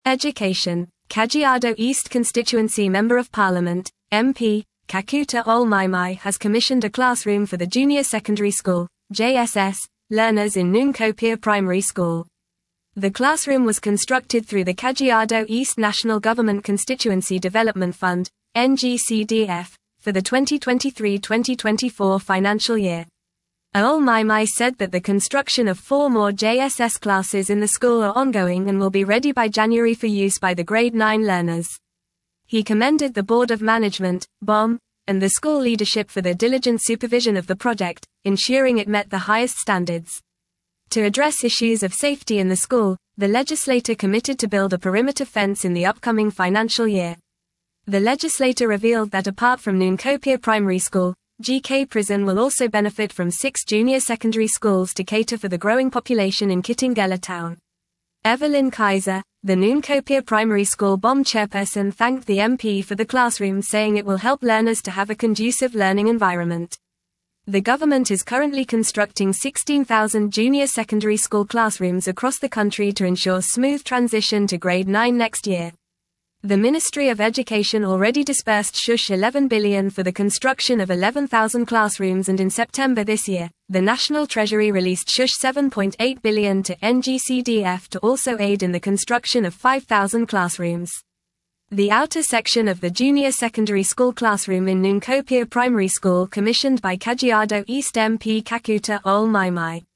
Education. Kajiado East Constituency Member of Parliament, MP, Kakuta Olmaimai has commissioned a classroom for the Junior Secondary School, JSS, learners in Nunkopia Primary School. The classroom was constructed through the Kajiado East National Government Constituency Development Fund, NGCDF, for the 2023-2024 financial year. Olmaimai said that the construction of 4 more JSS classes in the school are ongoing and will be ready by January for use by the grade 9 learners. He commended the Board of Management, BOM, and the school leadership for their diligent supervision of the project, ensuring it met the highest standards. To address issues of safety in the school, the legislator committed to build a perimeter fence in the upcoming financial year. The legislator revealed that apart from Nunkopia Primary School, GK Prison will also benefit from 6 junior secondary schools to cater for the growing population in Kitengela town. Evelyn Kaiser, the Nunkopia Primary School BOM chairperson, thanked the MP for the classroom, saying it will help learners to have a conducive learning environment. The government is currently constructing 16,000 junior secondary school classrooms across the country to ensure smooth transition to grade 9 next year. The Ministry of Education already disbursed Sh 11 billion for the construction of 11,000 classrooms, and in September this year, the National Treasury released Sh 7.8 billion to NGCDF to also aid in the construction of 5,000 classrooms. The outer section of the junior secondary school classroom in Nunkopia Primary School commissioned by Kajiado East MP Kakuta Olmaimai.